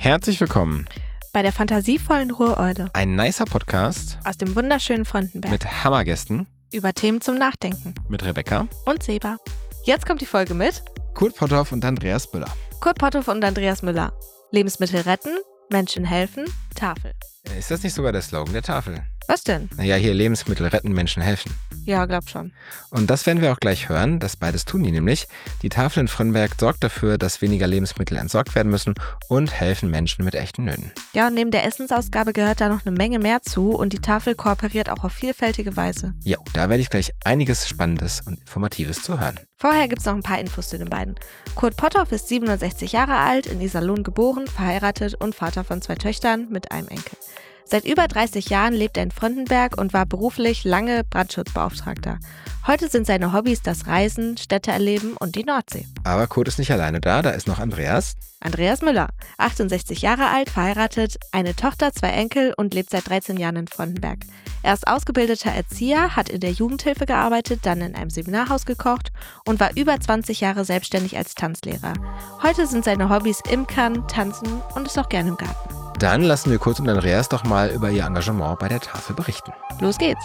Herzlich willkommen bei der fantasievollen Ruhreule. Ein nicer Podcast Aus dem wunderschönen Frontenberg. Mit Hammergästen. Über Themen zum Nachdenken. Mit Rebecca. Und Seba. Jetzt kommt die Folge mit Kurt Potthoff und Andreas Müller. Kurt Potthoff und Andreas Müller. Lebensmittel retten, Menschen helfen, Tafel. Ist das nicht sogar der Slogan der Tafel? Was denn? Naja, hier Lebensmittel retten, Menschen helfen. Ja, glaub schon. Und das werden wir auch gleich hören. Das beides tun die nämlich. Die Tafel in Frönnberg sorgt dafür, dass weniger Lebensmittel entsorgt werden müssen und helfen Menschen mit echten Nöten. Ja, und neben der Essensausgabe gehört da noch eine Menge mehr zu und die Tafel kooperiert auch auf vielfältige Weise. Ja, da werde ich gleich einiges Spannendes und Informatives zu hören. Vorher gibt's noch ein paar Infos zu den beiden. Kurt Potthoff ist 67 Jahre alt, in Iserlohn geboren, verheiratet und Vater von 2 Töchtern mit einem Enkel. Seit über 30 Jahren lebt er in Frontenberg und war beruflich lange Brandschutzbeauftragter. Heute sind seine Hobbys das Reisen, Städte erleben und die Nordsee. Aber Kurt ist nicht alleine da ist noch Andreas. Andreas Müller, 68 Jahre alt, verheiratet, eine Tochter, 2 Enkel und lebt seit 13 Jahren in Frontenberg. Er ist ausgebildeter Erzieher, hat in der Jugendhilfe gearbeitet, dann in einem Seminarhaus gekocht und war über 20 Jahre selbstständig als Tanzlehrer. Heute sind seine Hobbys Imkern, Tanzen und ist auch gerne im Garten. Dann lassen wir Kurt und Andreas doch mal über ihr Engagement bei der Tafel berichten. Los geht's!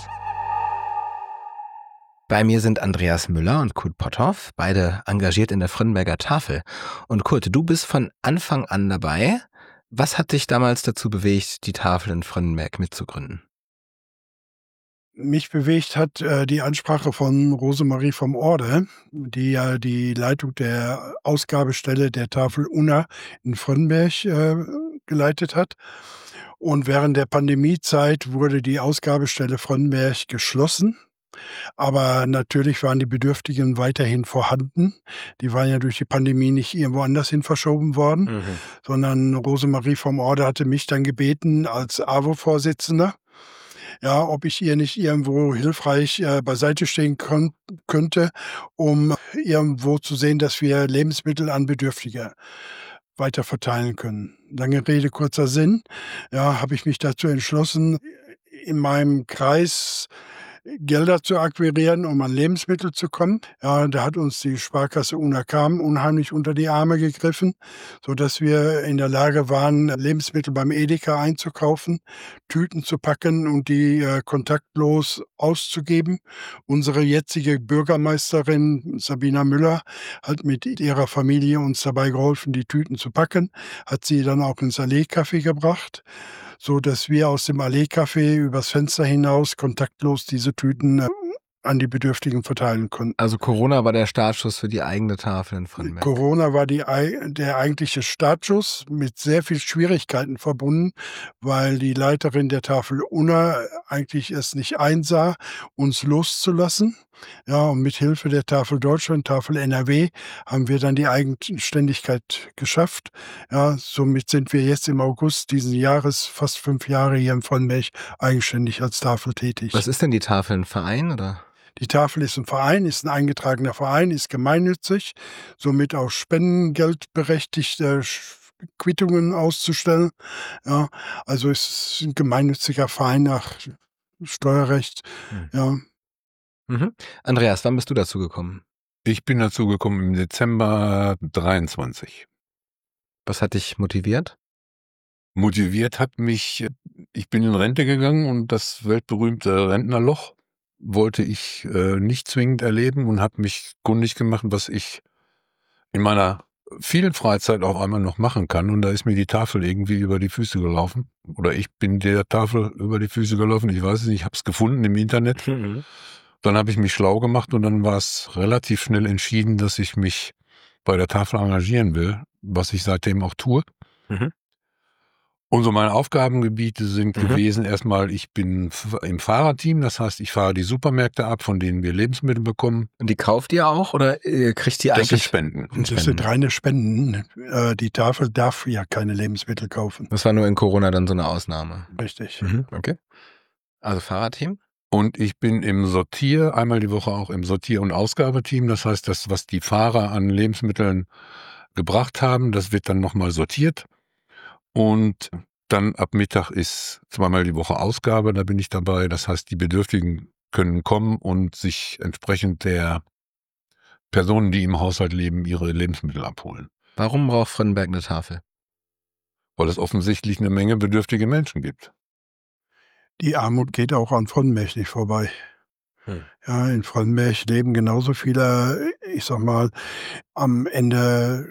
Bei mir sind Andreas Müller und Kurt Potthoff, beide engagiert in der Frönnberger Tafel. Und Kurt, du bist von Anfang an dabei. Was hat dich damals dazu bewegt, die Tafel in Frönnberg mitzugründen? Mich bewegt hat die Ansprache von Rosemarie vom Orde, die ja die Leitung der Ausgabestelle der Tafel Unna in Frönnberg geleitet hat. Und während der Pandemiezeit wurde die Ausgabestelle Frönnberg geschlossen. Aber natürlich waren die Bedürftigen weiterhin vorhanden. Die waren ja durch die Pandemie nicht irgendwo anders hin verschoben worden, sondern Rosemarie vom Orde hatte mich dann gebeten als AWO-Vorsitzender, ja, ob ich ihr nicht irgendwo hilfreich beiseite stehen könnte, um irgendwo zu sehen, dass wir Lebensmittel an Bedürftige weiter verteilen können. Lange Rede, kurzer Sinn. Ja, habe ich mich dazu entschlossen, in meinem Kreis Gelder zu akquirieren, um an Lebensmittel zu kommen. Ja, da hat uns die Sparkasse UNAKAM unheimlich unter die Arme gegriffen, sodass wir in der Lage waren, Lebensmittel beim Edeka einzukaufen, Tüten zu packen und die kontaktlos auszugeben. Unsere jetzige Bürgermeisterin Sabina Müller hat mit ihrer Familie uns dabei geholfen, die Tüten zu packen, hat sie dann auch ins Allee-Café gebracht, so dass wir aus dem Allee-Café übers Fenster hinaus kontaktlos diese Tüten an die Bedürftigen verteilen konnten. Also Corona war der Startschuss für die eigene Tafel in Frönnberg. Corona war der eigentliche Startschuss, mit sehr viel Schwierigkeiten verbunden, weil die Leiterin der Tafel Unna eigentlich es nicht einsah, uns loszulassen. Ja, und mit Hilfe der Tafel Deutschland, Tafel NRW, haben wir dann die Eigenständigkeit geschafft. Ja, somit sind wir jetzt im August diesen Jahres, fast 5 Jahre hier in Frönnberg, eigenständig als Tafel tätig. Was ist denn die Tafel, ein Verein, oder? Die Tafel ist ein Verein, ist ein eingetragener Verein, ist gemeinnützig, somit auch spendengeldberechtigte Quittungen auszustellen. Ja, also es ist ein gemeinnütziger Verein nach Steuerrecht. Ja. Andreas, wann bist du dazu gekommen? Ich bin dazu gekommen im Dezember 23. Was hat dich motiviert? Motiviert hat mich, ich bin in Rente gegangen und das weltberühmte Rentnerloch wollte ich nicht zwingend erleben und habe mich kundig gemacht, was ich in meiner vielen Freizeit auch einmal noch machen kann. Und da ist mir die Tafel irgendwie über die Füße gelaufen. Oder ich bin der Tafel über die Füße gelaufen. Ich weiß es nicht, ich habe es gefunden im Internet. Dann habe ich mich schlau gemacht und dann war es relativ schnell entschieden, dass ich mich bei der Tafel engagieren will, was ich seitdem auch tue. Und so meine Aufgabengebiete sind gewesen, erstmal, ich bin im Fahrerteam, das heißt, ich fahre die Supermärkte ab, von denen wir Lebensmittel bekommen. Und die kauft ihr auch oder ihr kriegt die eigentlich? Das sind Spenden. Das sind reine Spenden. Die Tafel darf ja keine Lebensmittel kaufen. Das war nur in Corona dann so eine Ausnahme. Richtig. Okay. Also Fahrerteam? Und ich bin im einmal die Woche auch im Sortier- und Ausgabeteam. Das heißt, das, was die Fahrer an Lebensmitteln gebracht haben, das wird dann nochmal sortiert. Und dann ab Mittag ist zweimal die Woche Ausgabe, da bin ich dabei. Das heißt, die Bedürftigen können kommen und sich entsprechend der Personen, die im Haushalt leben, ihre Lebensmittel abholen. Warum braucht Frönnberg eine Tafel? weil es offensichtlich eine Menge bedürftige Menschen gibt. Die Armut geht auch an Fronnenberg nicht vorbei. Ja, in Fronnenberg leben genauso viele, ich sag mal, am Ende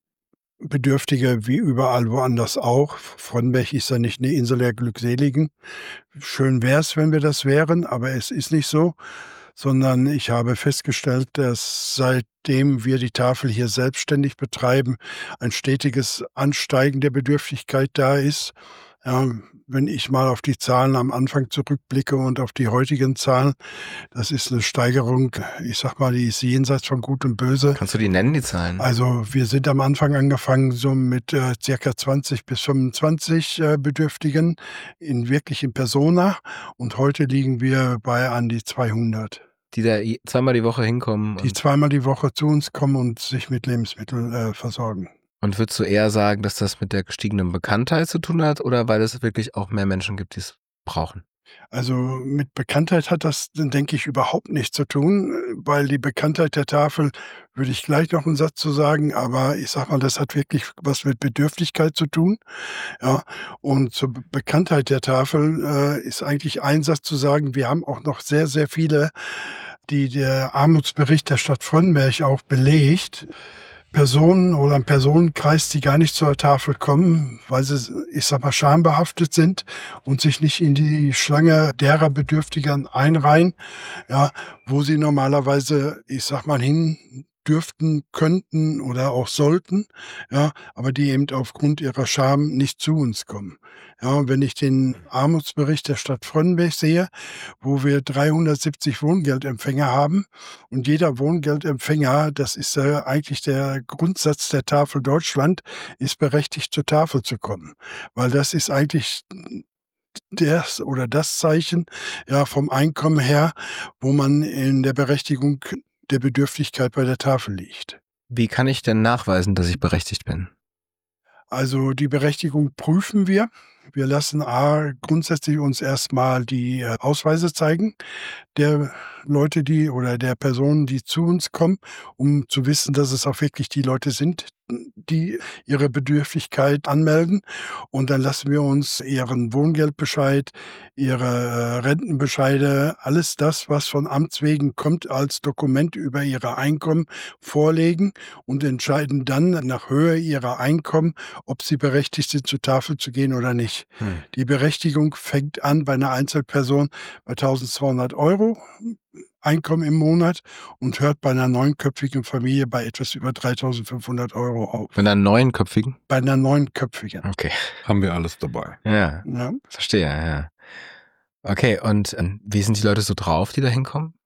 Bedürftige wie überall woanders auch. Fronnenberg ist ja nicht eine Insel der Glückseligen. Schön wär's, wenn wir das wären, aber es ist nicht so, sondern ich habe festgestellt, dass seitdem wir die Tafel hier selbstständig betreiben, ein stetiges Ansteigen der Bedürftigkeit da ist. Ja, wenn ich mal auf die Zahlen am Anfang zurückblicke und auf die heutigen Zahlen, das ist eine Steigerung, ich sag mal, die ist jenseits von Gut und Böse. Kannst du die nennen, die Zahlen? Also wir sind am Anfang angefangen so mit circa 20 bis 25 Bedürftigen wirklich in Persona und heute liegen wir bei an die 200. Die da zweimal die Woche hinkommen. Die zweimal die Woche zu uns kommen und sich mit Lebensmitteln versorgen. Und würdest du eher sagen, dass das mit der gestiegenen Bekanntheit zu tun hat oder weil es wirklich auch mehr Menschen gibt, die es brauchen? Also mit Bekanntheit hat das, denke ich, überhaupt nichts zu tun, weil die Bekanntheit der Tafel, würde ich gleich noch einen Satz zu sagen, aber ich sag mal, das hat wirklich was mit Bedürftigkeit zu tun. Ja, und zur Bekanntheit der Tafel ist eigentlich ein Satz zu sagen, wir haben auch noch sehr, sehr viele, die der Armutsbericht der Stadt Fronnenberg auch belegt, Personen oder ein Personenkreis, die gar nicht zur Tafel kommen, weil sie, ich sag mal, schambehaftet sind und sich nicht in die Schlange derer Bedürftigen einreihen, ja, wo sie normalerweise, ich sag mal, hin dürften, könnten oder auch sollten, ja, aber die eben aufgrund ihrer Scham nicht zu uns kommen. Ja, und wenn ich den Armutsbericht der Stadt Fronnenberg sehe, wo wir 370 Wohngeldempfänger haben und jeder Wohngeldempfänger, das ist eigentlich der Grundsatz der Tafel Deutschland, ist berechtigt zur Tafel zu kommen, weil das ist eigentlich das oder das Zeichen, ja, vom Einkommen her, wo man in der Berechtigung der Bedürftigkeit bei der Tafel liegt. Wie kann ich denn nachweisen, dass ich berechtigt bin? Also die Berechtigung prüfen wir. Wir lassen grundsätzlich uns erstmal die Ausweise zeigen der Leute, die oder der Personen, die zu uns kommen, um zu wissen, dass es auch wirklich die Leute sind, die ihre Bedürftigkeit anmelden. Und dann lassen wir uns ihren Wohngeldbescheid, ihre Rentenbescheide, alles das, was von Amts wegen kommt, als Dokument über ihre Einkommen vorlegen und entscheiden dann nach Höhe ihrer Einkommen, ob sie berechtigt sind, zur Tafel zu gehen oder nicht. Die Berechtigung fängt an bei einer Einzelperson bei 1.200 € Einkommen im Monat und hört bei einer neunköpfigen Familie bei etwas über 3.500 € auf. Bei einer neunköpfigen? Bei einer neunköpfigen. Okay. Haben wir alles dabei. Ja, Ja. verstehe, ja. Okay, und wie sind die Leute so drauf, die da hinkommen?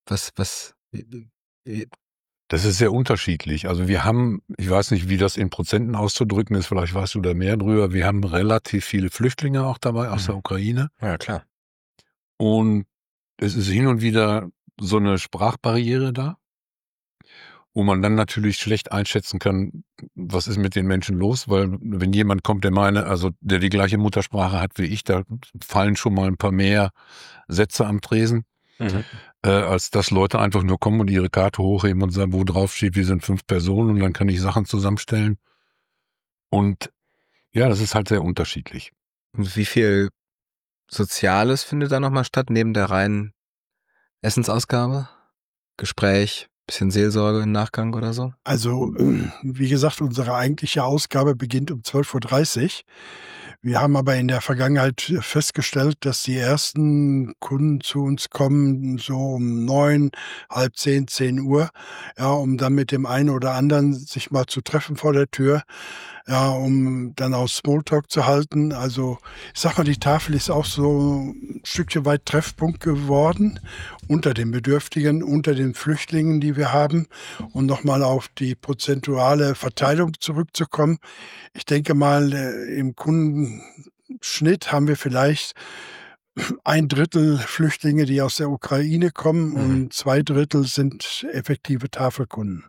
Das ist sehr unterschiedlich. Also wir haben, ich weiß nicht, wie das in Prozenten auszudrücken ist, vielleicht weißt du da mehr drüber, wir haben relativ viele Flüchtlinge auch dabei aus der Ukraine. Ja, klar. Und es ist hin und wieder so eine Sprachbarriere da, wo man dann natürlich schlecht einschätzen kann, was ist mit den Menschen los, weil wenn jemand kommt, der die gleiche Muttersprache hat wie ich, da fallen schon mal ein paar mehr Sätze am Tresen, als dass Leute einfach nur kommen und ihre Karte hochheben und sagen, wo drauf steht, wir sind 5 Personen und dann kann ich Sachen zusammenstellen. Und ja, das ist halt sehr unterschiedlich. Und wie viel Soziales findet da nochmal statt, neben der reinen Essensausgabe? Gespräch, bisschen Seelsorge im Nachgang oder so? Also, wie gesagt, unsere eigentliche Ausgabe beginnt um 12.30 Uhr. Wir haben aber in der Vergangenheit festgestellt, dass die ersten Kunden zu uns kommen so um 9, halb 10, 10 Uhr, ja, um dann mit dem einen oder anderen sich mal zu treffen vor der Tür, ja, um dann auch Smalltalk zu halten. Also ich sag mal, die Tafel ist auch so ein Stückchen weit Treffpunkt geworden unter den Bedürftigen, unter den Flüchtlingen, die wir haben. Und nochmal auf die prozentuale Verteilung zurückzukommen. Ich denke mal, im Kundenschnitt haben wir vielleicht 1/3 Flüchtlinge, die aus der Ukraine kommen und 2/3 sind effektive Tafelkunden.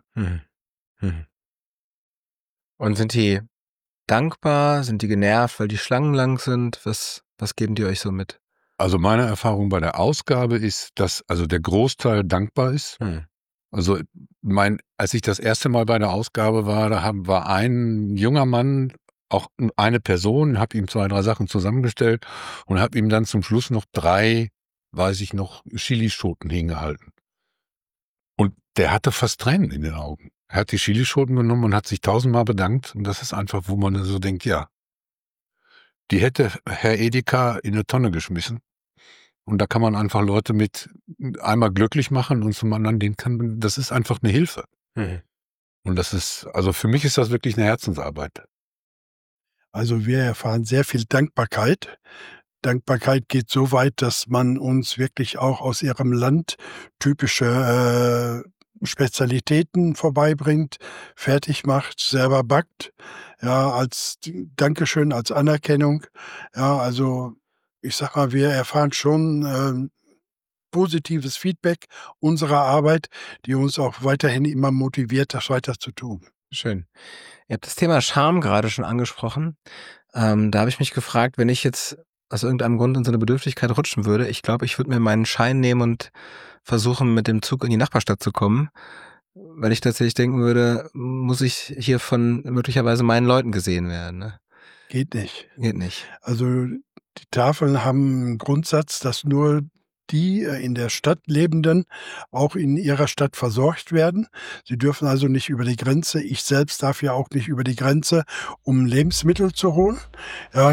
Und sind die dankbar? Sind die genervt, weil die Schlangen lang sind? Was geben die euch so mit? Also meine Erfahrung bei der Ausgabe ist, dass also der Großteil dankbar ist. Also als ich das erste Mal bei der Ausgabe war, war ein junger Mann auch eine Person, habe ihm 2, 3 Sachen zusammengestellt und habe ihm dann zum Schluss noch 3, weiß ich noch, Chilischoten hingehalten. Und der hatte fast Tränen in den Augen. Er hat die Chilischoten genommen und hat sich 1000-mal bedankt. Und das ist einfach, wo man so denkt, ja, die hätte Herr Edeka in eine Tonne geschmissen. Und da kann man einfach Leute mit einmal glücklich machen und zum anderen, das ist einfach eine Hilfe. Mhm. Und das ist, also für mich ist das wirklich eine Herzensarbeit. Also wir erfahren sehr viel Dankbarkeit. Dankbarkeit geht so weit, dass man uns wirklich auch aus ihrem Land typische Spezialitäten vorbeibringt, fertig macht, selber backt, ja, als Dankeschön, als Anerkennung. Ja, also ich sag mal, wir erfahren schon positives Feedback unserer Arbeit, die uns auch weiterhin immer motiviert, das weiter zu tun. Schön. Ihr habt das Thema Scham gerade schon angesprochen. Da habe ich mich gefragt, wenn ich jetzt aus irgendeinem Grund in so eine Bedürftigkeit rutschen würde, ich glaube, ich würde mir meinen Schein nehmen und versuchen, mit dem Zug in die Nachbarstadt zu kommen, weil ich tatsächlich denken würde, muss ich hier von möglicherweise meinen Leuten gesehen werden. Ne? Geht nicht. Geht nicht. Also die Tafeln haben einen Grundsatz, dass nur die in der Stadt Lebenden auch in ihrer Stadt versorgt werden. Sie dürfen also nicht über die Grenze. Ich selbst darf ja auch nicht über die Grenze, um Lebensmittel zu holen. Ja,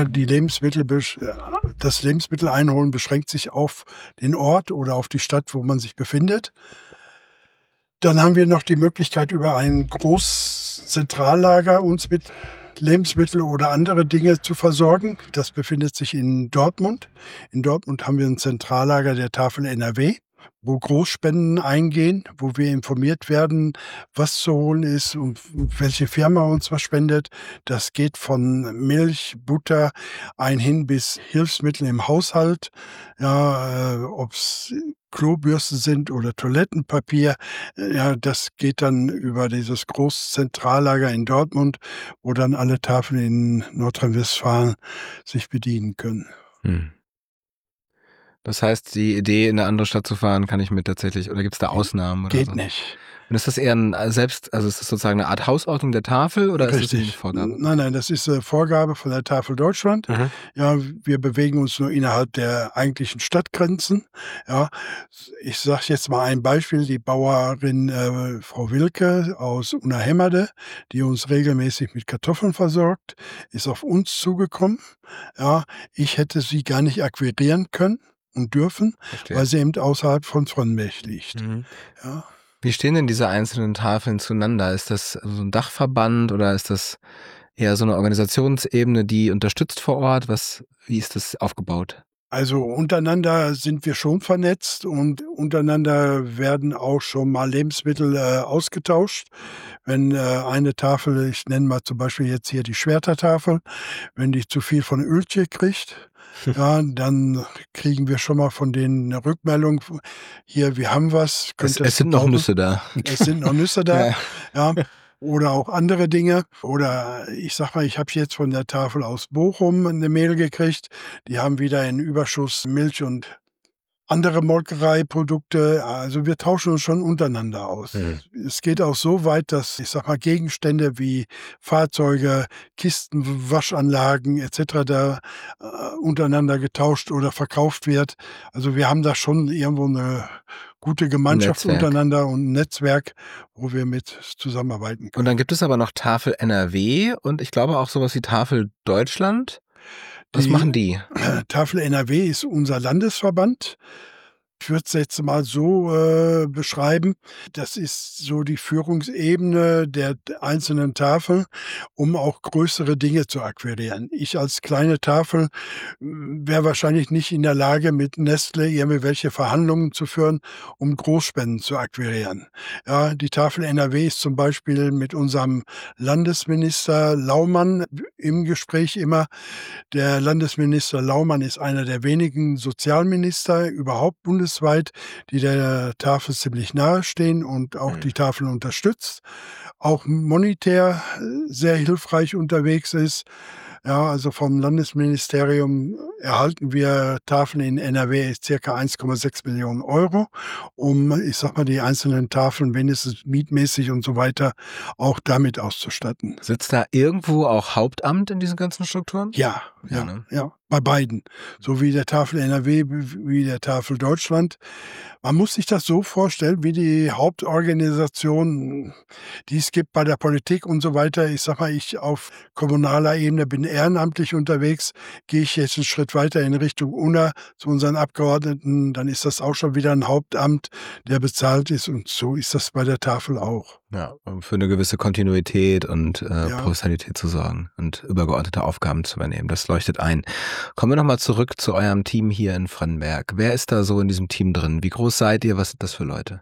das Lebensmittel einholen beschränkt sich auf den Ort oder auf die Stadt, wo man sich befindet. Dann haben wir noch die Möglichkeit, über ein Großzentrallager uns mit Lebensmittel oder andere Dinge zu versorgen. Das befindet sich in Dortmund. In Dortmund haben wir ein Zentrallager der Tafel NRW, wo Großspenden eingehen, wo wir informiert werden, was zu holen ist und welche Firma uns was spendet. Das geht von Milch, Butter hin bis Hilfsmittel im Haushalt, ja, ob's Klobürsten sind oder Toilettenpapier. Ja, das geht dann über dieses Großzentrallager in Dortmund, wo dann alle Tafeln in Nordrhein-Westfalen sich bedienen können. Hm. Das heißt, die Idee, in eine andere Stadt zu fahren, kann ich mir tatsächlich, oder gibt es da Ausnahmen? Oder Geht so? nicht. Und ist das eher also ist das sozusagen eine Art Hausordnung der Tafel oder ist das eine Richtig. Vorgabe? Nein, das ist Vorgabe von der Tafel Deutschland. Mhm. Ja, wir bewegen uns nur innerhalb der eigentlichen Stadtgrenzen. Ja, ich sage jetzt mal ein Beispiel. Die Bauerin Frau Wilke aus Unna-Hemmerde, die uns regelmäßig mit Kartoffeln versorgt, ist auf uns zugekommen. Ja, ich hätte sie gar nicht akquirieren können und dürfen, Verstehe. weil sie eben außerhalb von Frönnberg liegt. Mhm. Ja. Wie stehen denn diese einzelnen Tafeln zueinander? Ist das so ein Dachverband oder ist das eher so eine Organisationsebene, die unterstützt vor Ort? Wie ist das aufgebaut? Also untereinander sind wir schon vernetzt und untereinander werden auch schon mal Lebensmittel ausgetauscht. Wenn eine Tafel, ich nenne mal zum Beispiel jetzt hier die Schwertertafel, wenn die zu viel von Öltje kriegt, ja, dann kriegen wir schon mal von denen eine Rückmeldung. Hier, wir haben was. Es sind noch Nüsse da. Es sind noch Nüsse da. Ja. Ja. Oder auch andere Dinge. Oder ich sag mal, ich habe jetzt von der Tafel aus Bochum eine Mail gekriegt. Die haben wieder in Überschuss Milch und andere Molkereiprodukte. Also wir tauschen uns schon untereinander aus. Mhm. Es geht auch so weit, dass, ich sag mal, Gegenstände wie Fahrzeuge, Kisten, Waschanlagen etc. da untereinander getauscht oder verkauft wird. Also wir haben da schon irgendwo eine gute Gemeinschaft Netzwerk. untereinander und ein Netzwerk, wo wir mit zusammenarbeiten können. Und dann gibt es aber noch Tafel NRW und ich glaube auch sowas wie Tafel Deutschland. Was machen die? Tafel NRW ist unser Landesverband. Ich würde es jetzt mal so beschreiben. Das ist so die Führungsebene der einzelnen Tafeln, um auch größere Dinge zu akquirieren. Ich als kleine Tafel wäre wahrscheinlich nicht in der Lage, mit Nestle irgendwelche Verhandlungen zu führen, um Großspenden zu akquirieren. Ja, die Tafel NRW ist zum Beispiel mit unserem Landesminister Laumann im Gespräch immer. Der Landesminister Laumann ist einer der wenigen Sozialminister überhaupt bundesweit, die der Tafel ziemlich nahe stehen und auch die Tafel unterstützt. Auch monetär sehr hilfreich unterwegs ist. Ja, also vom Landesministerium erhalten wir Tafeln in NRW circa 1,6 Millionen Euro, um, ich sag mal, die einzelnen Tafeln wenigstens mietmäßig und so weiter auch damit auszustatten. Sitzt da irgendwo auch Hauptamt in diesen ganzen Strukturen? Ja, Ja, ja, ne? ja, bei beiden. So wie der Tafel NRW, wie der Tafel Deutschland. Man muss sich das so vorstellen, wie die Hauptorganisation, die es gibt bei der Politik und so weiter. Ich sag mal, ich auf kommunaler Ebene bin ehrenamtlich unterwegs. Gehe ich jetzt einen Schritt weiter in Richtung UNA zu unseren Abgeordneten, dann ist das auch schon wieder ein Hauptamt, der bezahlt ist. Und so ist das bei der Tafel auch. Ja, um für eine gewisse Kontinuität und Ja. Professionalität zu sorgen und übergeordnete Aufgaben zu übernehmen. Das leuchtet ein. Kommen wir nochmal zurück zu eurem Team hier in Frennenberg. Wer ist da so in diesem Team drin? Wie groß seid ihr? Was sind das für Leute?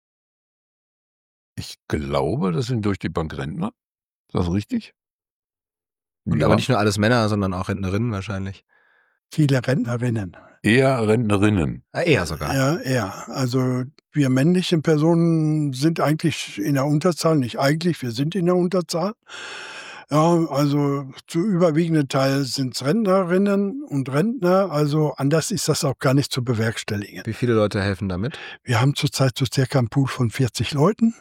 Ich glaube, das sind durch die Bank Rentner. Ist das richtig? Und aber nicht nur alles Männer, sondern auch Rentnerinnen wahrscheinlich. Viele Rentnerinnen. Eher Rentnerinnen. Eher sogar. Ja, eher. Also wir männlichen Personen sind eigentlich in der Unterzahl, nicht eigentlich, wir sind in der Unterzahl. Ja, also zu überwiegenden Teil sind es Rentnerinnen und Rentner, also anders ist das auch gar nicht zu bewerkstelligen. Wie viele Leute helfen damit? Wir haben zurzeit so circa einen Pool von 40 Leuten.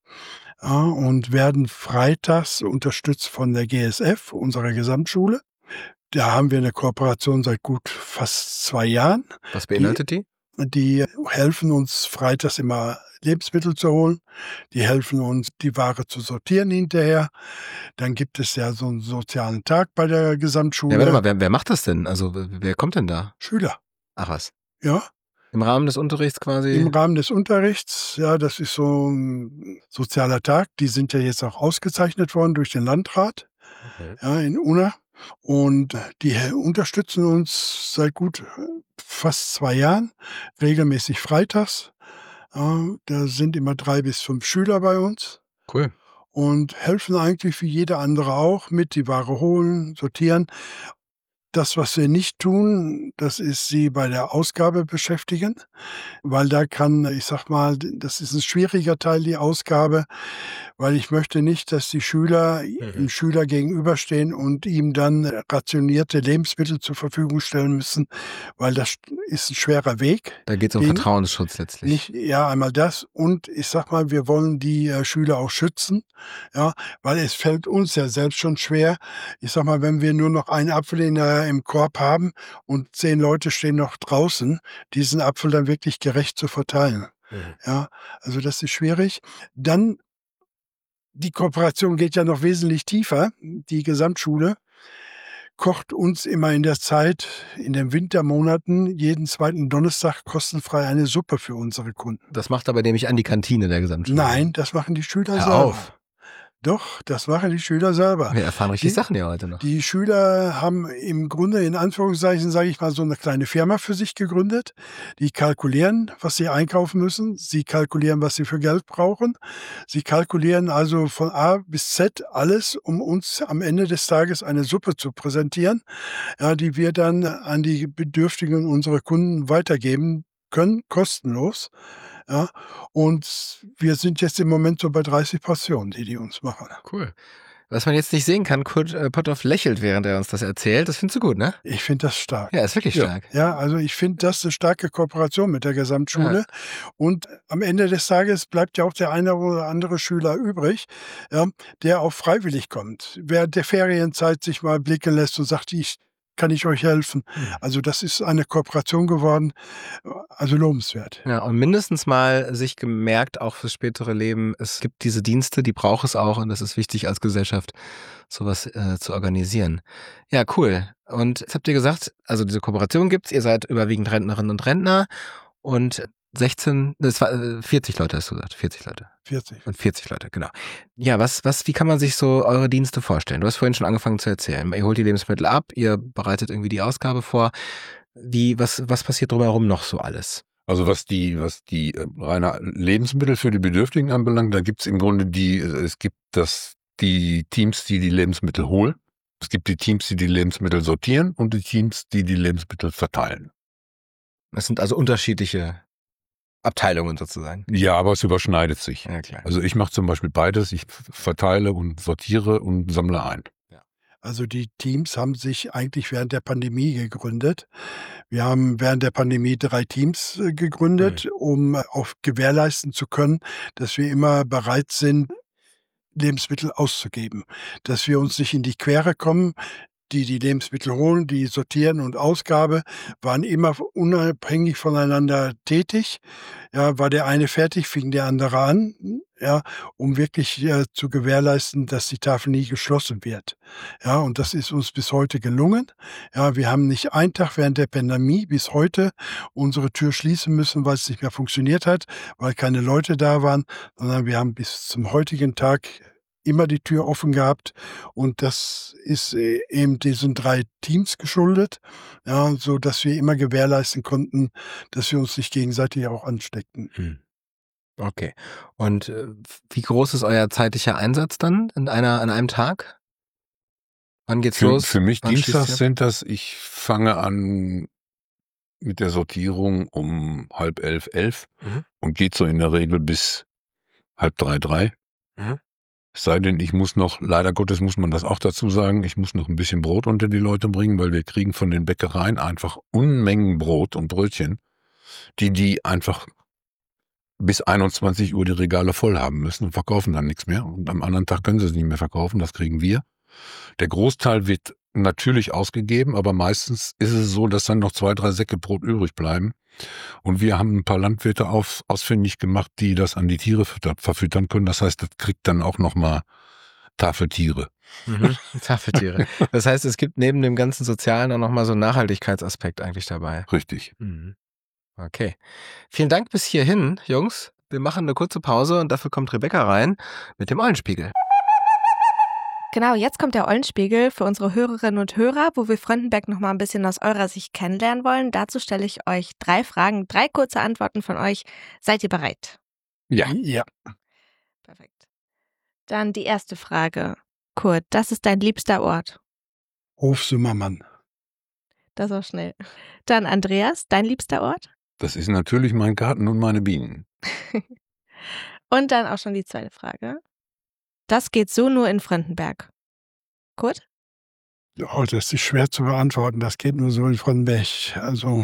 Ja, und werden freitags unterstützt von der GSF, unserer Gesamtschule. Da haben wir eine Kooperation seit gut fast 2 Jahren. Was beinhaltet die? Die helfen uns freitags immer Lebensmittel zu holen. Die helfen uns, die Ware zu sortieren hinterher. Dann gibt es ja so einen sozialen Tag bei der Gesamtschule. Ja, warte mal, wer macht das denn? Also wer kommt denn da? Schüler, Ach was. ja. Im Rahmen des Unterrichts quasi? Im Rahmen des Unterrichts, ja, das ist so ein sozialer Tag. Die sind ja jetzt auch ausgezeichnet worden durch den Landrat, Okay. ja, in Unna. Und die unterstützen uns seit gut fast 2 Jahren, regelmäßig freitags. Da sind immer 3 bis 5 Schüler bei uns Cool. und helfen eigentlich wie jeder andere auch mit, die Ware holen, sortieren. Das, was wir nicht tun, das ist sie bei der Ausgabe beschäftigen, weil da kann, ich sag mal, das ist ein schwieriger Teil, die Ausgabe, weil ich möchte nicht, dass die Schüler dem Schüler gegenüberstehen und ihm dann rationierte Lebensmittel zur Verfügung stellen müssen, weil das ist ein schwerer Weg. Da geht es um Den- Vertrauensschutz letztlich. Nicht, ja, einmal das und ich sag mal, wir wollen die Schüler auch schützen, ja, weil es fällt uns ja selbst schon schwer. Ich sag mal, wenn wir nur noch einen Apfel im Korb haben und 10 Leute stehen noch draußen, diesen Apfel dann wirklich gerecht zu verteilen. Ja, also das ist schwierig. Dann, die Kooperation geht ja noch wesentlich tiefer. Die Gesamtschule kocht uns immer in der Zeit, in den Wintermonaten, jeden 2. Donnerstag kostenfrei eine Suppe für unsere Kunden. Das macht aber nämlich an die Kantine der Gesamtschule. Nein, das machen die Schüler Hör selber. auf. Doch, das machen die Schüler selber. Wir erfahren richtig Die- Sachen ja heute noch. Die Schüler haben im Grunde, in Anführungszeichen, sage ich mal, so eine kleine Firma für sich gegründet. Die kalkulieren, was sie einkaufen müssen. Sie kalkulieren, was sie für Geld brauchen. Sie kalkulieren also von A bis Z alles, um uns am Ende des Tages eine Suppe zu präsentieren, ja, die wir dann an die Bedürftigen unserer Kunden weitergeben können, kostenlos. Ja, und wir sind jetzt im Moment so bei 30 Portionen, die uns machen. Cool. Was man jetzt nicht sehen kann, Kurt Potthoff lächelt, während er uns das erzählt. Das findest du gut, ne? Ich finde das stark. Ja, ist wirklich Ja. stark. Ja, also ich finde das eine starke Kooperation mit der Gesamtschule. Und am Ende des Tages bleibt ja auch der eine oder andere Schüler übrig, ja, der auch freiwillig kommt. Während der Ferienzeit sich mal blicken lässt und sagt, kann ich euch helfen. Also das ist eine Kooperation geworden, also lobenswert. Ja, und mindestens mal sich gemerkt, auch fürs spätere Leben, es gibt diese Dienste, die braucht es auch und das ist wichtig als Gesellschaft, sowas zu organisieren. Ja, cool. Und jetzt habt ihr gesagt, also diese Kooperation gibt's, ihr seid überwiegend Rentnerinnen und Rentner und 40 Leute hast du gesagt, 40 Leute. 40. Und 40 Leute, genau. Ja, wie kann man sich so eure Dienste vorstellen? Du hast vorhin schon angefangen zu erzählen. Ihr holt die Lebensmittel ab, ihr bereitet irgendwie die Ausgabe vor. Was passiert drumherum noch so alles? Also was die reine Lebensmittel für die Bedürftigen anbelangt, da gibt es im Grunde es gibt die Teams, die die Lebensmittel holen. Es gibt die Teams, die die Lebensmittel sortieren und die Teams, die die Lebensmittel verteilen. Es sind also unterschiedliche Abteilungen sozusagen. Ja, aber es überschneidet sich. Ja, klar. Also ich mache zum Beispiel beides. Ich verteile und sortiere und sammle ein. Also die Teams haben sich eigentlich während der Pandemie gegründet. Wir haben während der Pandemie 3 Teams gegründet, um auch gewährleisten zu können, dass wir immer bereit sind, Lebensmittel auszugeben. Dass wir uns nicht in die Quere kommen. Die Lebensmittel holen, die sortieren und Ausgabe, waren immer unabhängig voneinander tätig. Ja, war der eine fertig, fing der andere an, ja, um wirklich zu gewährleisten, dass die Tafel nie geschlossen wird. Ja, und das ist uns bis heute gelungen. Ja, wir haben nicht einen Tag während der Pandemie bis heute unsere Tür schließen müssen, weil es nicht mehr funktioniert hat, weil keine Leute da waren, sondern wir haben bis zum heutigen Tag immer die Tür offen gehabt, und das ist eben diesen 3 Teams geschuldet, ja, so dass wir immer gewährleisten konnten, dass wir uns nicht gegenseitig auch ansteckten. Okay. Und wie groß ist euer zeitlicher Einsatz dann an einem Tag? Wann geht's los? Für mich Wann schließt dienstags ihr? sind das, ich fange an mit der Sortierung um 10:30, 11 und geht so in der Regel bis 2:30, 3. Mhm. Es sei denn, ich muss noch, leider Gottes muss man das auch dazu sagen, ich muss noch ein bisschen Brot unter die Leute bringen, weil wir kriegen von den Bäckereien einfach Unmengen Brot und Brötchen, die einfach bis 21 Uhr die Regale voll haben müssen und verkaufen dann nichts mehr. Und am anderen Tag können sie es nicht mehr verkaufen, das kriegen wir. Der Großteil wird natürlich ausgegeben, aber meistens ist es so, dass dann noch 2, 3 Säcke Brot übrig bleiben. Und wir haben ein paar Landwirte ausfindig gemacht, die das an die Tiere verfüttern können. Das heißt, das kriegt dann auch nochmal Tafeltiere. Tafeltiere. Das heißt, es gibt neben dem ganzen Sozialen auch nochmal so einen Nachhaltigkeitsaspekt eigentlich dabei. Richtig. Okay. Vielen Dank bis hierhin, Jungs. Wir machen eine kurze Pause und dafür kommt Rebecca rein mit dem Eulenspiegel. Genau, jetzt kommt der Eulenspiegel für unsere Hörerinnen und Hörer, wo wir Fröndenberg noch mal ein bisschen aus eurer Sicht kennenlernen wollen. Dazu stelle ich euch 3 Fragen, 3 kurze Antworten von euch. Seid ihr bereit? Ja. Ja. Perfekt. Dann die erste Frage. Kurt, das ist dein liebster Ort? Hof Sümmermann. Das war schnell. Dann Andreas, dein liebster Ort? Das ist natürlich mein Garten und meine Bienen. Und dann auch schon die zweite Frage. Das geht so nur in Fröndenberg. Kurt? Oh, das ist schwer zu beantworten. Das geht nur so in Fröndenberg. Also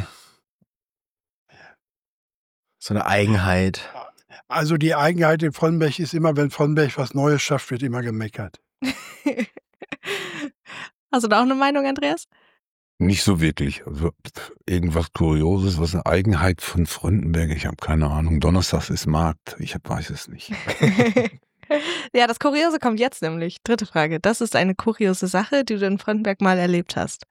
So eine Eigenheit. Also die Eigenheit in Fröndenberg ist immer, wenn Fröndenberg was Neues schafft, wird immer gemeckert. Hast du da auch eine Meinung, Andreas? Nicht so wirklich. Also irgendwas Kurioses, was eine Eigenheit von Fröndenberg, ich habe keine Ahnung. Donnerstags ist Markt, ich weiß es nicht. Ja, das Kuriose kommt jetzt nämlich. Dritte Frage. Das ist eine kuriose Sache, die du in Fröndenberg mal erlebt hast.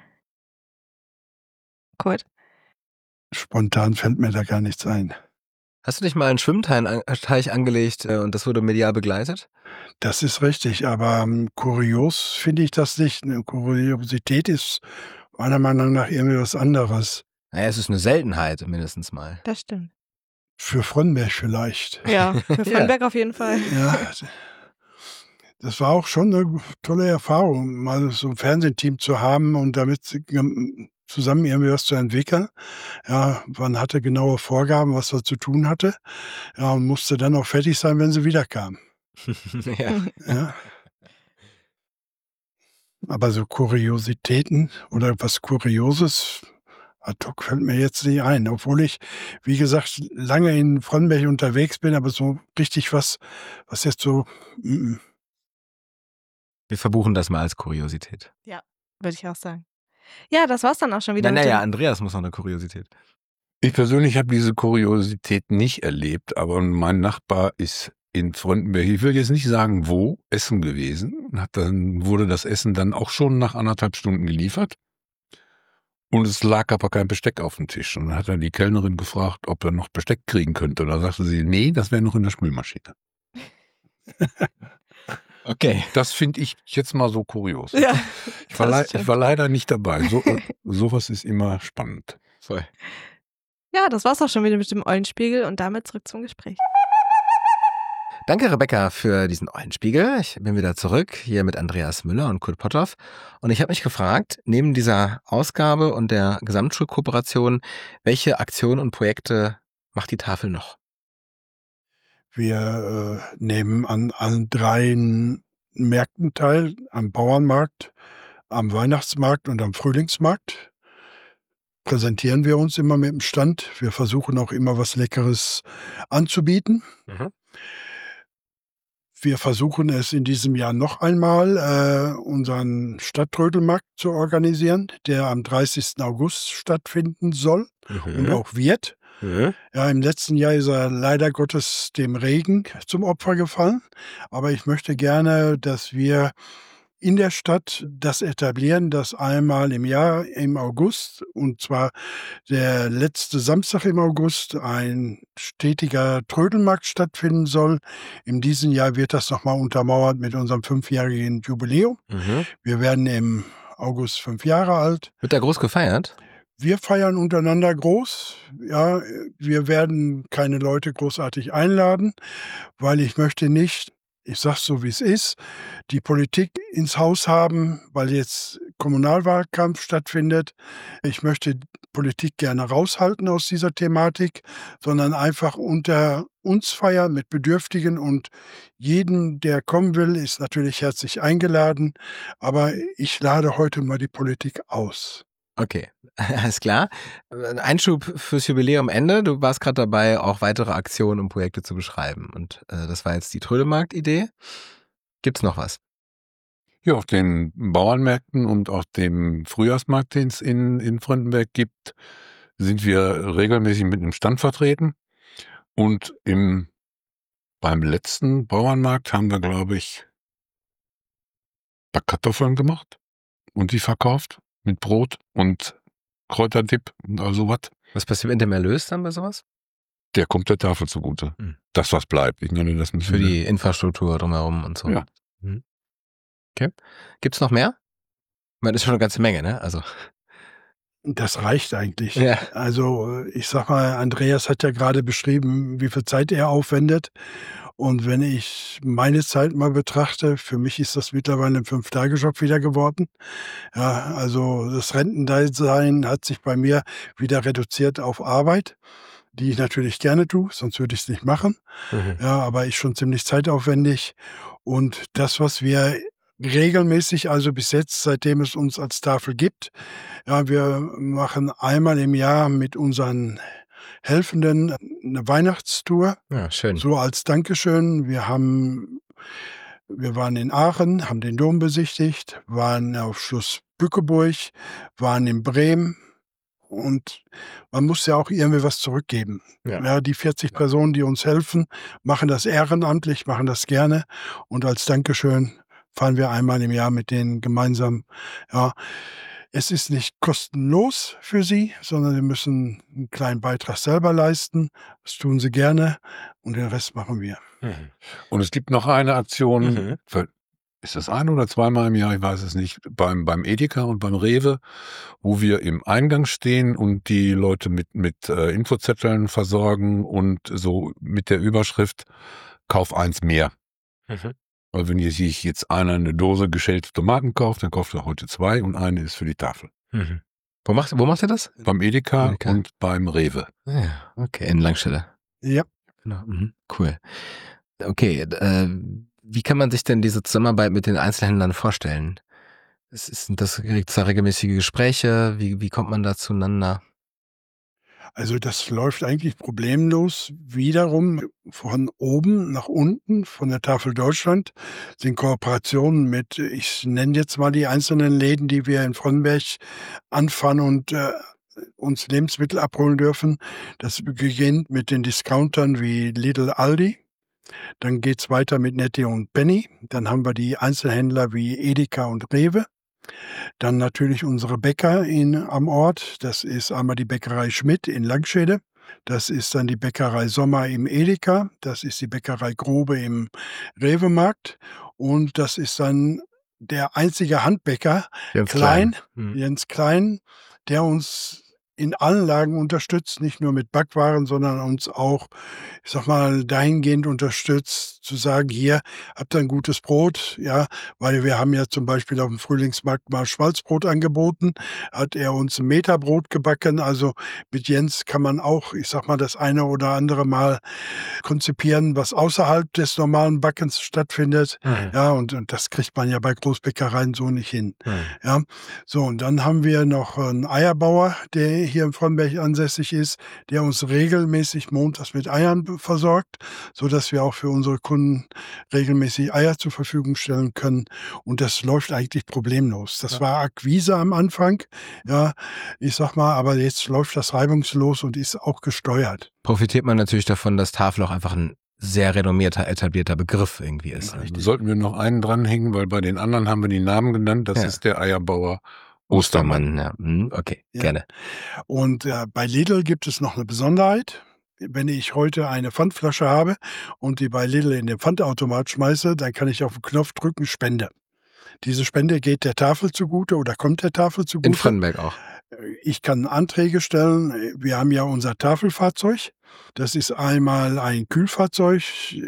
Kurt? Spontan fällt mir da gar nichts ein. Hast du dich mal einen Schwimmteich angelegt und das wurde medial begleitet? Das ist richtig, aber kurios finde ich das nicht. Eine Kuriosität ist meiner Meinung nach irgendwie was anderes. Naja, es ist eine Seltenheit, mindestens mal. Das stimmt. Für Fröndenberg vielleicht. Ja, für Fröndenberg auf jeden Fall. Ja, das war auch schon eine tolle Erfahrung, mal so ein Fernsehteam zu haben und damit zusammen irgendwie was zu entwickeln. Ja, man hatte genaue Vorgaben, was er zu tun hatte. Ja, und musste dann auch fertig sein, wenn sie wiederkamen. Ja. Ja. Aber so Kuriositäten oder was Kurioses ad hoc fällt mir jetzt nicht ein. Obwohl ich, wie gesagt, lange in Fröndenberg unterwegs bin, aber so richtig was jetzt so... Wir verbuchen das mal als Kuriosität. Ja, würde ich auch sagen. Ja, das war's dann auch schon wieder. Naja, Andreas muss noch eine Kuriosität. Ich persönlich habe diese Kuriosität nicht erlebt, aber mein Nachbar ist in Fröndenberg, ich will jetzt nicht sagen wo, essen gewesen. Dann wurde das Essen dann auch schon nach 1,5 Stunden geliefert. Und es lag aber kein Besteck auf dem Tisch. Und dann hat er die Kellnerin gefragt, ob er noch Besteck kriegen könnte. Und da sagte sie, nee, das wäre noch in der Spülmaschine. Okay. Das finde ich jetzt mal so kurios. Ja, Ich war leider nicht dabei. Sowas ist immer spannend. Voll. Ja, das war's auch schon wieder mit dem Eulenspiegel und damit zurück zum Gespräch. Danke, Rebecca, für diesen Eulenspiegel. Ich bin wieder zurück, hier mit Andreas Müller und Kurt Potthoff. Und ich habe mich gefragt, neben dieser Ausgabe und der Gesamtschulkooperation, welche Aktionen und Projekte macht die Tafel noch? Wir nehmen an allen 3 Märkten teil, am Bauernmarkt, am Weihnachtsmarkt und am Frühlingsmarkt. Präsentieren wir uns immer mit dem Stand. Wir versuchen auch immer was Leckeres anzubieten. Mhm. Wir versuchen es in diesem Jahr noch einmal, unseren Stadttrödelmarkt zu organisieren, der am 30. August stattfinden soll und auch wird. Mhm. Ja, im letzten Jahr ist er leider Gottes dem Regen zum Opfer gefallen. Aber ich möchte gerne, dass wir in der Stadt das etablieren, dass einmal im Jahr im August, und zwar der letzte Samstag im August, ein stetiger Trödelmarkt stattfinden soll. In diesem Jahr wird das nochmal untermauert mit unserem 5-jährigen Jubiläum. Mhm. Wir werden im August 5 Jahre alt. Wird da groß gefeiert? Wir feiern untereinander groß. Ja, wir werden keine Leute großartig einladen, weil ich möchte nicht, ich sag's so wie es ist, die Politik ins Haus haben, weil jetzt Kommunalwahlkampf stattfindet. Ich möchte Politik gerne raushalten aus dieser Thematik, sondern einfach unter uns feiern mit Bedürftigen, und jeden, der kommen will, ist natürlich herzlich eingeladen. Aber ich lade heute mal die Politik aus. Okay, alles klar. Ein Einschub fürs Jubiläum-Ende. Du warst gerade dabei, auch weitere Aktionen und Projekte zu beschreiben. Und das war jetzt die Trödelmarkt-Idee. Gibt's noch was? Ja, auf den Bauernmärkten und auch dem Frühjahrsmarkt, den es in Fröndenberg gibt, sind wir regelmäßig mit einem Stand vertreten. Und beim letzten Bauernmarkt haben wir, glaube ich, Backkartoffeln gemacht und die verkauft mit Brot und Kräuterdip und all sowas. Was passiert mit dem Erlös dann bei sowas? Der kommt der Tafel zugute. Hm. Das, was bleibt. Ich meine, das müssen Für die Infrastruktur drumherum und so. Ja. Mhm. Okay. Gibt's noch mehr? Ich meine, das ist schon eine ganze Menge, ne? Also. Das reicht eigentlich. Ja. Also ich sag mal, Andreas hat ja gerade beschrieben, wie viel Zeit er aufwendet. Und wenn ich meine Zeit mal betrachte, für mich ist das mittlerweile ein 5-Tage-Job wieder geworden. Ja, also das Rentendasein hat sich bei mir wieder reduziert auf Arbeit, die ich natürlich gerne tue, sonst würde ich es nicht machen. Mhm. Ja, aber ist schon ziemlich zeitaufwendig. Und das, was wir regelmäßig, also bis jetzt, seitdem es uns als Tafel gibt, ja, wir machen einmal im Jahr mit unseren Helfenden eine Weihnachtstour, Ja, schön. so als Dankeschön. Wir waren in Aachen, haben den Dom besichtigt, waren auf Schloss Bückeburg, waren in Bremen, und man muss ja auch irgendwie was zurückgeben. Ja. Ja, die 40 Personen, die uns helfen, machen das ehrenamtlich, machen das gerne, und als Dankeschön fahren wir einmal im Jahr mit denen gemeinsam. Ja, es ist nicht kostenlos für sie, sondern sie müssen einen kleinen Beitrag selber leisten. Das tun sie gerne, und den Rest machen wir. Mhm. Und es gibt noch eine Aktion, Mhm. ist das ein- oder zweimal im Jahr, ich weiß es nicht, beim Edeka und beim Rewe, wo wir im Eingang stehen und die Leute mit Infozetteln versorgen und so mit der Überschrift Kauf 1 mehr. Mhm. Weil wenn sich jetzt einer eine Dose geschälte Tomaten kauft, dann kauft er heute 2 und eine ist für die Tafel. Mhm. Wo macht ihr das? Beim Edeka Edeka. und beim Rewe. Ja, okay, in Langstelle. Ja. Genau. Mhm. Cool. Okay, wie kann man sich denn diese Zusammenarbeit mit den Einzelhändlern vorstellen? Gibt es da regelmäßige Gespräche? Wie kommt man da zueinander? Also das läuft eigentlich problemlos. Wiederum von oben nach unten, von der Tafel Deutschland, sind Kooperationen mit, ich nenne jetzt mal die einzelnen Läden, die wir in Fronnenberg anfahren und uns Lebensmittel abholen dürfen. Das beginnt mit den Discountern wie Lidl, Aldi. Dann geht's weiter mit Netto und Penny. Dann haben wir die Einzelhändler wie Edeka und Rewe. Dann natürlich unsere Bäcker am Ort. Das ist einmal die Bäckerei Schmidt in Langschede. Das ist dann die Bäckerei Sommer im Edeka. Das ist die Bäckerei Grobe im Rewe-Markt. Und das ist dann der einzige Handbäcker, Jens Klein, Mhm. Jens Klein, der uns in allen Lagen unterstützt, nicht nur mit Backwaren, sondern uns auch, ich sage mal, dahingehend unterstützt, zu sagen: „Hier, habt ihr 'n gutes Brot?" Ja, weil wir haben ja zum Beispiel auf dem Frühlingsmarkt mal Schmalzbrot angeboten, hat er uns 'n Meterbrot gebacken. Also, mit Jens kann man auch, ich sage mal, das eine oder andere Mal konzipieren, was außerhalb des normalen Backens stattfindet. Mhm. Ja, und das kriegt man ja bei Großbäckereien so nicht hin. Mhm. Ja, so und dann haben wir noch 'n Eierbauer, der hier in Fronnberg ansässig ist, der uns regelmäßig montags mit Eiern b versorgt, sodass wir auch für unsere Kunden regelmäßig Eier zur Verfügung stellen können. Und das läuft eigentlich problemlos. Das Ja. war Akquise am Anfang, ja, ich sage mal, aber jetzt läuft das reibungslos und ist auch gesteuert. Profitiert man natürlich davon, dass Tafel auch einfach ein sehr renommierter, etablierter Begriff irgendwie ist. Ne? Richtig. Sollten wir noch einen dranhängen, weil bei den anderen haben wir die Namen genannt. Das Ja. ist der Eierbauer Ostermann. Ja. Okay, Ja. gerne. Und, bei Lidl gibt es noch eine Besonderheit. Wenn ich heute eine Pfandflasche habe und die bei Lidl in den Pfandautomat schmeiße, dann kann ich auf 'n Knopf drücken, Spende. Diese Spende geht der Tafel zugute oder kommt der Tafel In zugute. Frönnberg auch. Ich kann Anträge stellen. Wir haben ja unser Tafelfahrzeug. Das ist einmal ein Kühlfahrzeug.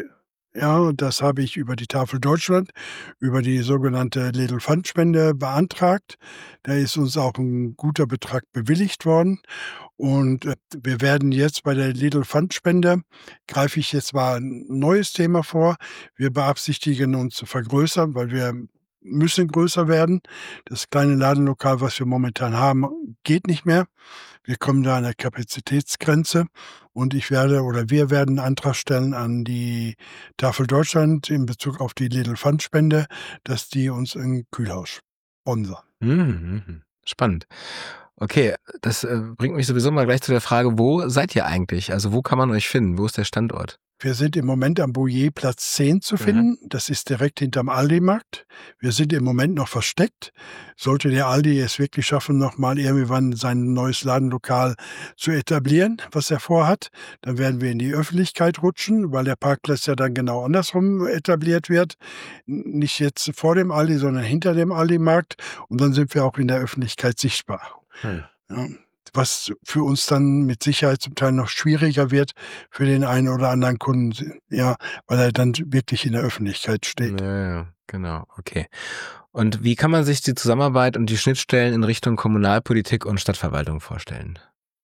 Ja, das habe ich über die Tafel Deutschland, über die sogenannte Lidl Pfandspende beantragt. Da ist uns auch ein guter Betrag bewilligt worden. Und, wir werden jetzt bei der Lidl Pfandspende, greife ich jetzt mal ein neues Thema vor. Wir beabsichtigen uns zu vergrößern, weil wir müssen größer werden. Das kleine Ladenlokal, was wir momentan haben, geht nicht mehr. Wir kommen da an der Kapazitätsgrenze und ich werde oder wir werden 'n Antrag stellen an die Tafel Deutschland in Bezug auf die Lidl Pfandspende, dass die uns 'n Kühlhaus sponsern. Spannend. Okay, das bringt mich sowieso mal gleich zu der Frage, wo seid ihr eigentlich? Also wo kann man euch finden? Wo ist der Standort? Wir sind im Moment am Boyer Platz 10 zu Mhm. finden. Das ist direkt hinterm Aldi-Markt. Wir sind im Moment noch versteckt. Sollte der Aldi es wirklich schaffen, noch mal irgendwann sein neues Ladenlokal zu etablieren, was er vorhat, dann werden wir in die Öffentlichkeit rutschen, weil der Parkplatz ja dann genau andersrum etabliert wird. Nicht jetzt vor dem Aldi, sondern hinter dem Aldi-Markt. Und dann sind wir auch in der Öffentlichkeit sichtbar. Hm. Ja, was für uns dann mit Sicherheit zum Teil noch schwieriger wird für den einen oder anderen Kunden, ja, weil er dann wirklich in der Öffentlichkeit steht. Ja, genau, okay. Und wie kann man sich die Zusammenarbeit und die Schnittstellen in Richtung Kommunalpolitik und Stadtverwaltung vorstellen?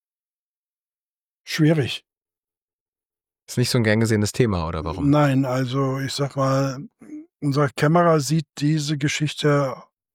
Schwierig. Ist nicht so ein gern gesehenes Thema, oder warum? Nein, also ich sage mal, unser Kämmerer sieht diese Geschichte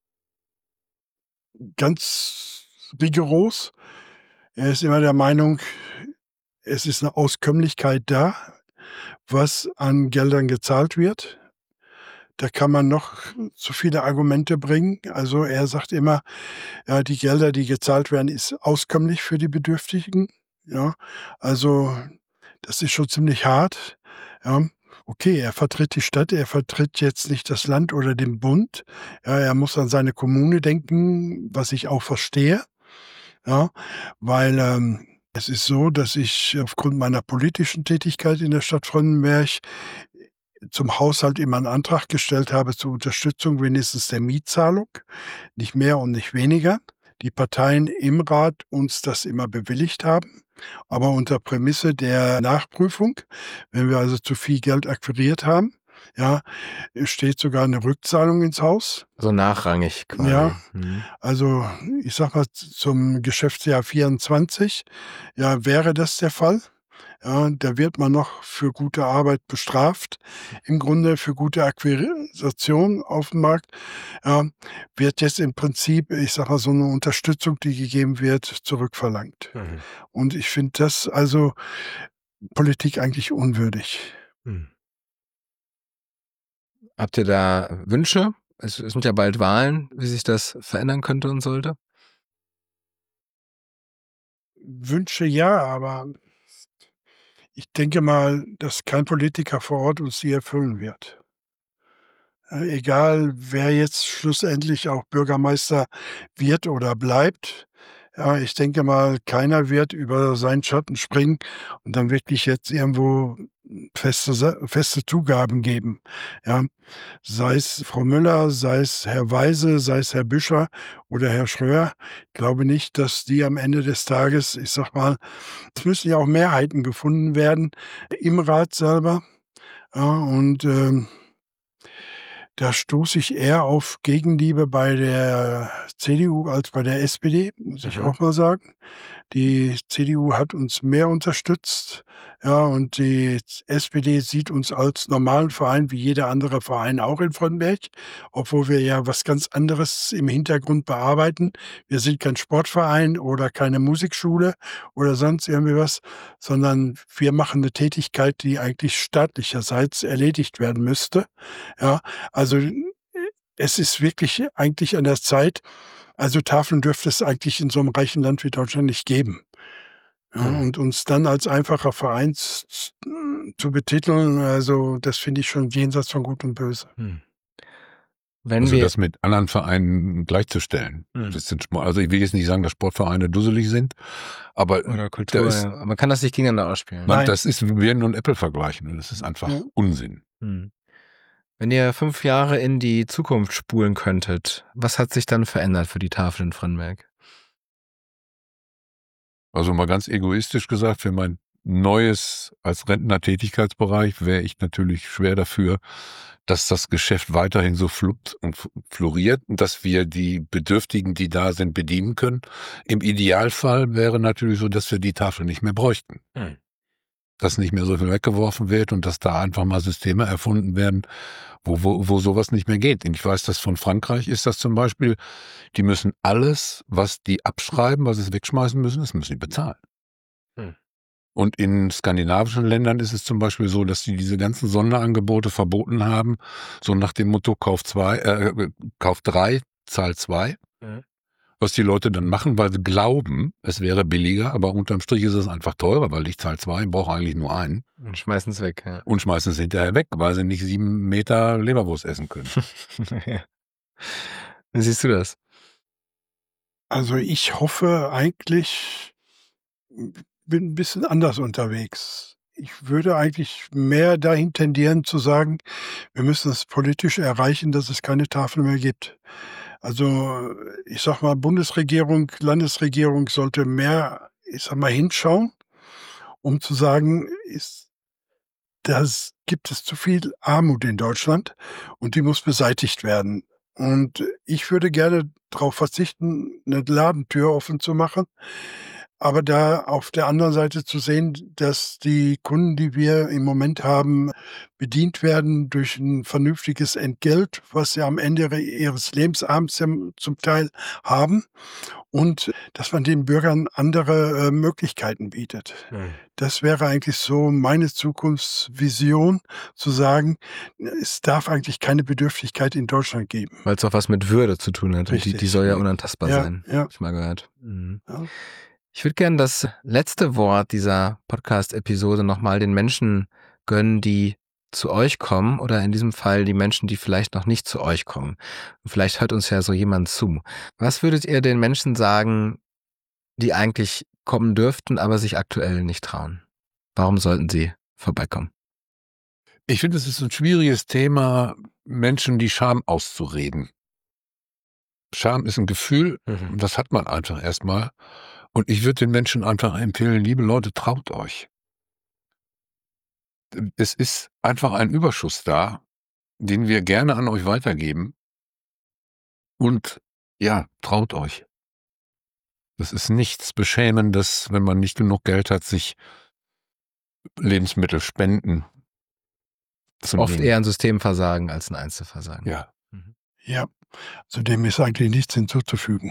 ganz rigoros. Er ist immer der Meinung, es ist 'ne Auskömmlichkeit da, was an Geldern gezahlt wird. Da kann man noch so viele Argumente bringen. Also, er sagt immer, ja, die Gelder, die gezahlt werden, ist auskömmlich für die Bedürftigen, ja. Also, das ist schon ziemlich hart, ja. Okay, er vertritt die Stadt, er vertritt jetzt nicht das Land oder den Bund. Ja, er muss an seine Kommune denken, was ich auch verstehe, ja, weil, es ist so, dass ich aufgrund meiner politischen Tätigkeit in der Stadt Fronnenberg zum Haushalt immer 'n Antrag gestellt habe zur Unterstützung wenigstens der Mietzahlung, nicht mehr und nicht weniger. Die Parteien im Rat uns das immer bewilligt haben, aber unter Prämisse der Nachprüfung. Wenn wir also zu viel Geld akquiriert haben, ja, steht sogar 'ne Rückzahlung ins Haus. So nachrangig quasi. Ja. Mhm. Also, ich sage mal, zum Geschäftsjahr 24, ja, wäre das der Fall. Ja, da wird man noch für gute Arbeit bestraft. Im Grunde für gute Akquisition aufm Markt, ja, wird jetzt im Prinzip, ich sage mal, so 'ne Unterstützung, die gegeben wird, zurückverlangt. Mhm. Und ich finde das also Politik eigentlich unwürdig. Mhm. Habt ihr da Wünsche? Es sind ja bald Wahlen, wie sich das verändern könnte und sollte? Wünsche ja, aber ich denke mal, dass kein Politiker vor Ort uns die erfüllen wird. Egal, wer jetzt schlussendlich auch Bürgermeister wird oder bleibt, Ja, ich denke mal, keiner wird über seinen Schatten springen und dann wirklich jetzt irgendwo feste Zugaben geben. Ja, sei es Frau Müller, sei es Herr Weise, sei es Herr Büscher oder Herr Schröer. Ich glaube nicht, dass die am Ende des Tages, ich sag mal, es müssen ja auch Mehrheiten gefunden werden im Rat selber. Ja, und da stoße ich eher auf Gegenliebe bei der CDU als bei der SPD, muss ich auch mal sagen. Die CDU hat uns mehr unterstützt, ja, und die SPD sieht uns als normalen Verein wie jeder andere Verein auch in Frönnberg, obwohl wir ja was ganz anderes im Hintergrund bearbeiten. Wir sind kein Sportverein oder keine Musikschule oder sonst irgendwie was, sondern wir machen eine Tätigkeit, die eigentlich staatlicherseits erledigt werden müsste. Ja, also es ist wirklich eigentlich an der Zeit. Also Tafeln dürfte es eigentlich in so einem reichen Land wie Deutschland nicht geben. Ja, und uns dann als einfacher Verein zu betiteln, also das finde ich schon jenseits von Gut und Böse. Wenn Also wir, das mit anderen Vereinen gleichzustellen. Das sind, also ich will jetzt nicht sagen, dass Sportvereine dusselig sind, aber oder Kultur, da ist, ja. Man kann das nicht gegeneinander ausspielen. Nein. das ist, wir werden nur ein Apple vergleichen und das ist einfach Ja. Unsinn. Wenn ihr 5 Jahre in die Zukunft spulen könntet, was hat sich dann verändert für die Tafel in Frönnberg? Also mal ganz egoistisch gesagt, für mein neues als Rentner-Tätigkeitsbereich wäre ich natürlich schwer dafür, dass das Geschäft weiterhin so fluppt und floriert und dass wir die Bedürftigen, die da sind, bedienen können. Im Idealfall wäre natürlich so, dass wir die Tafel nicht mehr bräuchten. Dass nicht mehr so viel weggeworfen wird und dass da einfach mal Systeme erfunden werden, wo sowas nicht mehr geht. Und ich weiß, dass von Frankreich ist das zum Beispiel, die müssen alles, was die abschreiben, was sie wegschmeißen müssen, das müssen die bezahlen. Und in skandinavischen Ländern ist es zum Beispiel so, dass die diese ganzen Sonderangebote verboten haben, so nach dem Motto Kauf 3, Zahl 2. Was die Leute dann machen, weil sie glauben, es wäre billiger, aber unterm Strich ist es einfach teurer, weil ich Zahl 2 brauche eigentlich nur einen. Und schmeißen es weg, ja. Und schmeißen es hinterher weg, weil sie nicht 7 Meter Leberwurst essen können. Ja. Wie siehst du das? Also ich hoffe eigentlich, bin ein bisschen anders unterwegs. Ich würde eigentlich mehr dahin tendieren zu sagen, wir müssen es politisch erreichen, dass es keine Tafel mehr gibt. Also, ich sage mal, Bundesregierung, Landesregierung sollte mehr, ich sage mal, hinschauen, um zu sagen, gibt es zu viel Armut in Deutschland und die muss beseitigt werden. Und ich würde gerne darauf verzichten, eine Ladentür offen zu machen, aber da auf der anderen Seite zu sehen, dass die Kunden, die wir im Moment haben, bedient werden durch ein vernünftiges Entgelt, was sie am Ende ihres Lebensabends zum Teil haben, und dass man den Bürgern andere Möglichkeiten bietet. Das wäre eigentlich so meine Zukunftsvision, zu sagen, es darf eigentlich keine Bedürftigkeit in Deutschland geben. Weil es auch was mit Würde zu tun hat. Und die Richtig. soll ja unantastbar Ja, sein. ja. Hab ich mal gehört. Ja. Ich würde gerne das letzte Wort dieser Podcast-Episode nochmal den Menschen gönnen, die zu euch kommen, oder in diesem Fall die Menschen, die vielleicht noch nicht zu euch kommen. Und vielleicht hört uns ja so jemand zu. Was würdet ihr den Menschen sagen, die eigentlich kommen dürften, aber sich aktuell nicht trauen? Warum sollten sie vorbeikommen? Ich finde, es ist ein schwieriges Thema, Menschen die Scham auszureden. Scham ist ein Gefühl, das hat man einfach erstmal. Und ich würde den Menschen einfach empfehlen, liebe Leute, traut euch. Es ist einfach ein Überschuss da, den wir gerne an euch weitergeben. Und ja, traut euch. Das ist nichts Beschämendes, wenn man nicht genug Geld hat, sich Lebensmittel spenden zu Oft nehmen. eher ein Systemversagen als ein Einzelversagen. Ja. Ja, zudem ist eigentlich nichts hinzuzufügen.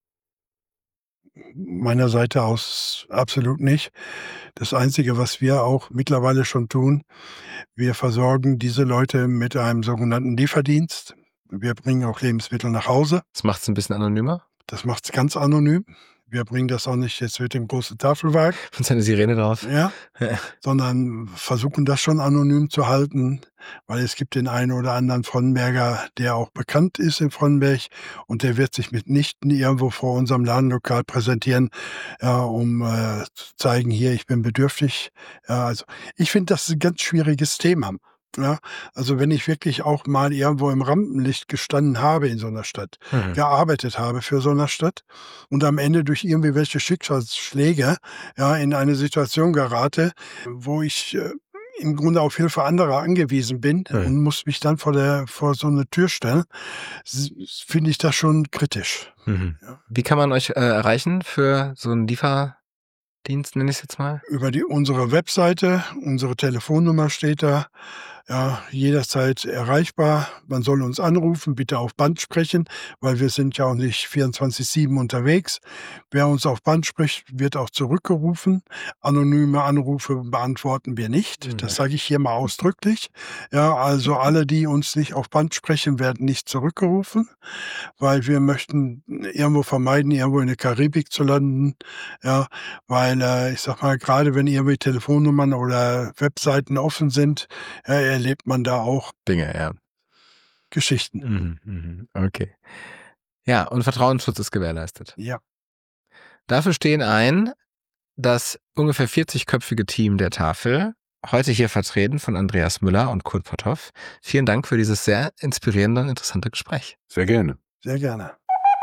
Meiner Seite aus absolut nicht. Das Einzige, was wir auch mittlerweile schon tun, wir versorgen diese Leute mit einem sogenannten Lieferdienst. Wir bringen auch Lebensmittel nach Hause. Das macht es ein bisschen anonymer. Das macht es ganz anonym. Wir bringen das auch nicht jetzt mit dem großen Tafelwerk, Und seine Sirene drauf. ja, sondern versuchen das schon anonym zu halten, weil es gibt den einen oder anderen Fronnenberger, der auch bekannt ist in Fronnenberg und der wird sich mitnichten irgendwo vor unserem Ladenlokal präsentieren, ja, um zu zeigen, hier, ich bin bedürftig. Ja, also ich finde, das ist ein ganz schwieriges Thema. Ja, also wenn ich wirklich auch mal irgendwo im Rampenlicht gestanden habe in so einer Stadt, Mhm. gearbeitet habe für so einer Stadt und am Ende durch irgendwie welche Schicksalsschläge, ja, in eine Situation gerate, wo ich, im Grunde auf Hilfe anderer angewiesen bin Mhm. und muss mich dann vor so eine Tür stellen, finde ich das schon kritisch. Mhm. Ja. Wie kann man euch erreichen für so einen Lieferdienst, nenne ich es jetzt mal? Über unsere Webseite, unsere Telefonnummer steht da, ja, jederzeit erreichbar. Man soll uns anrufen, bitte auf Band sprechen, weil wir sind ja auch nicht 24/7 unterwegs. Wer uns auf Band spricht, wird auch zurückgerufen. Anonyme Anrufe beantworten wir nicht. Das sage ich hier mal ausdrücklich. Ja, also alle, die uns nicht auf Band sprechen, werden nicht zurückgerufen, weil wir möchten irgendwo vermeiden, irgendwo in der Karibik zu landen. Ja, weil, ich sage mal, gerade wenn irgendwie Telefonnummern oder Webseiten offen sind, erlebt man da auch Dinge, ja. Geschichten. Okay. Ja, und Vertrauensschutz ist gewährleistet. Ja. Dafür stehen ein das ungefähr 40-köpfige Team der Tafel, heute hier vertreten von Andreas Müller und Kurt Potthoff. Vielen Dank für dieses sehr inspirierende und interessante Gespräch. Sehr gerne. Sehr gerne.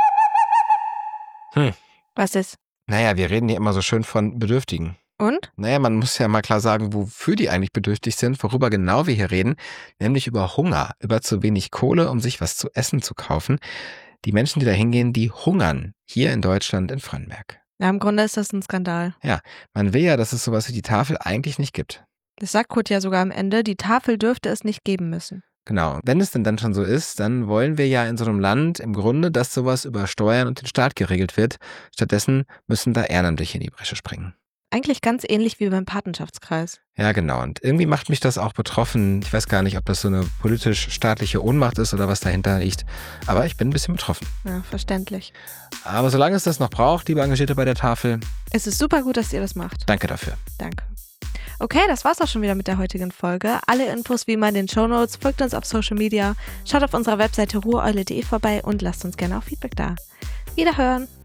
Was ist? Naja, wir reden hier immer so schön von Bedürftigen. Und? Naja, man muss ja mal klar sagen, wofür die eigentlich bedürftig sind, worüber genau wir hier reden, nämlich über Hunger, über zu wenig Kohle, um sich was zu essen zu kaufen. Die Menschen, die da hingehen, die hungern hier in Deutschland, in Frönnberg. Ja, im Grunde ist das ein Skandal. Man will ja, dass es sowas wie die Tafel eigentlich nicht gibt. Das sagt Kurt ja sogar am Ende, die Tafel dürfte es nicht geben müssen. Genau. Wenn es denn dann schon so ist, dann wollen wir ja in so einem Land im Grunde, dass sowas über Steuern und den Staat geregelt wird. Stattdessen müssen da Ehrenamtliche in die Bresche springen. Eigentlich ganz ähnlich wie beim Patenschaftskreis. Ja, genau. Und irgendwie macht mich das auch betroffen. Ich weiß gar nicht, ob das so eine politisch-staatliche Ohnmacht ist oder was dahinter liegt. Aber ich bin ein bisschen betroffen. Ja, verständlich. Aber solange es das noch braucht, liebe Engagierte bei der Tafel, Es ist super gut, dass ihr das macht. danke dafür. Danke. Okay, das war's auch schon wieder mit der heutigen Folge. Alle Infos wie immer in den Shownotes. Folgt uns auf Social Media, schaut auf unserer Webseite ruheule.de vorbei und lasst uns gerne auch Feedback da. Wiederhören!